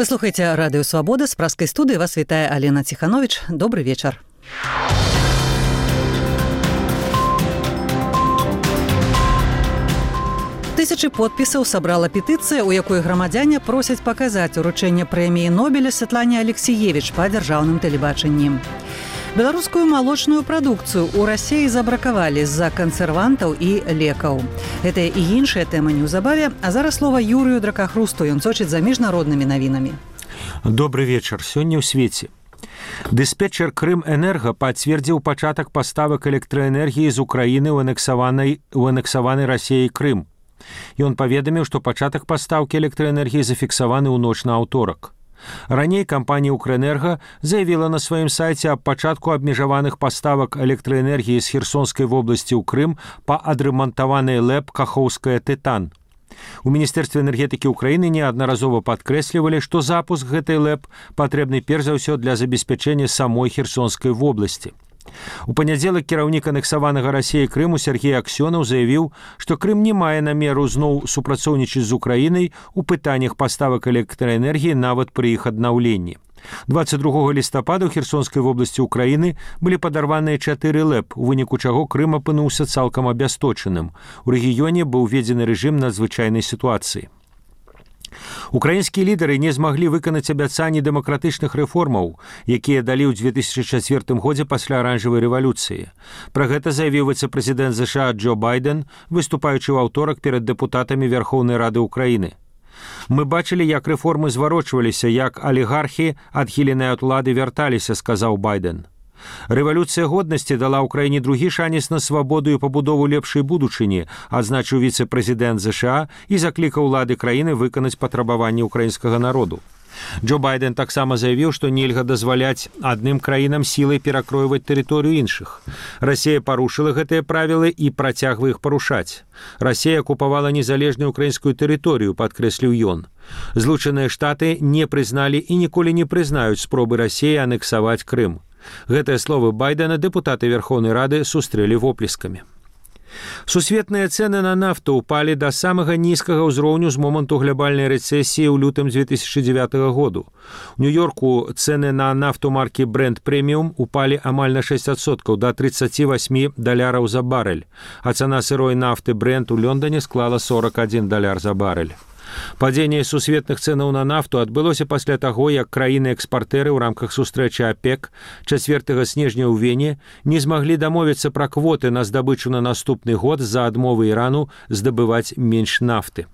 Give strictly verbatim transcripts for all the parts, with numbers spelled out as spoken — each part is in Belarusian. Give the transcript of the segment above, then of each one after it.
Вы слухаеце радыё Свабода, з праскай студыі вас вітае Алена Ціхановіч. Добры вечар. Тысячы подпісаў сабрала петыцыя, у якой грамадзяне просяць паказаць уручэнне прэміі Нобеля Святлане Алексіевіч па дзяржаўным тэлебачанні. Беларускую малочную прадукцыю ў Расіі забракавалі з-за кансервантаў і лекаў. Гэтыя і іншыя тэмы неўзабаве, а зараз слова Юрыю Дракахрусту, ён сочыць за міжнароднымі навінамі. Добры вечар. Сёння ў свеце. Дыспетчер Крымэнерга пацвердзіў пачатак паставак электраэнергіі з Украіны ў анексаванай у анексаваны Расіяй Крым. Ён паведаміў, што пачатак пастаўкі электраэнергіі зафіксаваны ў ноч на аўторак. Раней кампанія «Укрэнерга» заявіла на сваім сайце аб пачатку абмежаваных паставак электраэнергіі з Херсонскай вобласці ў Крым па адрамантаванай ЛЭП «Кахоўская Тытан». У Міністэрстве энергетыкі Украіны неаднаразова падкрэслівалі, што запуск гэтай ЛЭП патрэбны перш за ўсё для забеспячэння самой Херсонскай вобласці. У панядзелак кіраўнік анексаванага Расіяй Крыму Сергей Аксёнаў заявіў, што Крым не мае намеру зноў супрацоўнічаць з Украінай у пытаннях паставак электраэнергіі нават пры іх аднаўленні. дваццаць другога лістапада ў Херсонскай вобласці Украіны былі падарваныя чатыры ЛЭП, у выніку чаго Крым апынуўся цалкам абясточаным. У рэгіёне быў уведзены рэжым надзвычайнай сітуацыі. Украінскія лідары не змаглі выканаць абяцанні дэмакратычных рэформаў, якія далі ў дзве тысячы чацвёртым годзе пасля аранжавай рэвалюцыі. Пра гэта заявіў віцэ-прэзідэнт ЗША Джо Байден, выступаючы ў аўторак перад дэпутатамі Верхоўнай Рады Украіны. «Мы бачылі, як рэформы зварочваліся, як алігархі, адхіленыя ад улады, вярталіся», сказаў Байден. Рэвалюцыя годнасці дала ўкраіне другі шанец на свабоду і пабудову лепшай будучыні, адзначыў віцэ-прэзідэнт ЗША і заклікаў улады краіны выканаць патрабаванні ўкраінскага народу. Джо Байден таксама заявіў, што нельга дазваляць адным краінам сілай перакройваць тэрыторыю іншых. Расія парушыла гэтыя правілы і працягвае іх парушаць. Расія акупавала незалежную украінскую тэрыторыю, падкрэсліў ён. Злучаныя Штаты не прызналі і ніколі не прызнаюць спробы Расіі анексаваць Крым. Гэтыя словы Байдена дэпутаты Верхоўнай Рады сустрэлі воплескамі. Сусветныя цэны на нафту ўпалі да самага нізкага ўзроўню з моманту глобальнай рэцэсіі ў лютым дзве тысячы дзевятага году. У Нью-Йорку цэны на нафту маркі Brent Premium упалі амаль на шэсць адсоткаў да тридцати восьми даляраў за барэль, а цана сырой нафты Brent у Лондоне склала сорок один даляр за барэль. Падзенне сусветных цэнаў на нафту адбылося пасля таго, як краіны-экспартэры ў рамках сустрэчы АПЕК чацвёртага снежня ў Вене не змаглі дамовіцца пра квоты на здабычу на наступны год з-за адмовы Ірану здабываць менш нафты.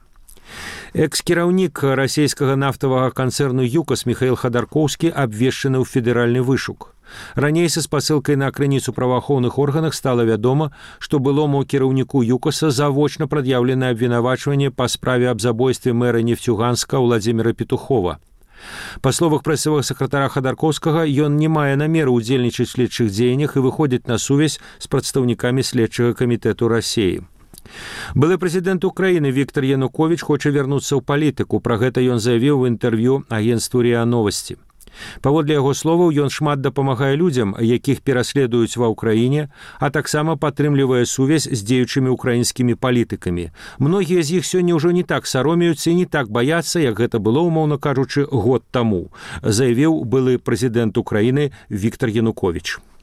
Экс-кіраўнік расійскага нафтавага канцэрну «ЮКОС» Михаил Ходорковскі абвешчаны ў федэральны вышук. Раней са спасылкай на крыніцу праваахоўных органах стала вядома, што былому кіраўніку «ЮКОСа» завочна прад'яўлена абвінавачванне па справе аб забойстве мэра Нефтьюганска Владзіміра Петухова. Па словах прэсавага сакратара Ходорковскага, ён не мае намеру ўдзельнічаць у следчых дзеяннях і выходзіць на сувязь з прадстаўнікамі следчага камітэту Расіі. Былы прэзідэнт Украіны Віктор Януковіч хоча вярнуцца ў палітыку. Пра гэта ён заявіў у інтэрв'ю агенцтву РИА Новости. Паводле яго словаў, ён шмат дапамагае людзям, якіх пераследуюць ва ўкраіне, а таксама падтрымлівае сувязь з дзеючымі украінскімі палітыкамі. Многія з іх сёння ўжо не так саромеюцца і не так баяцца, як гэта было, умоўна кажучы, год таму, заявіў былы прэзідэнт Украіны Віктор Януковіч.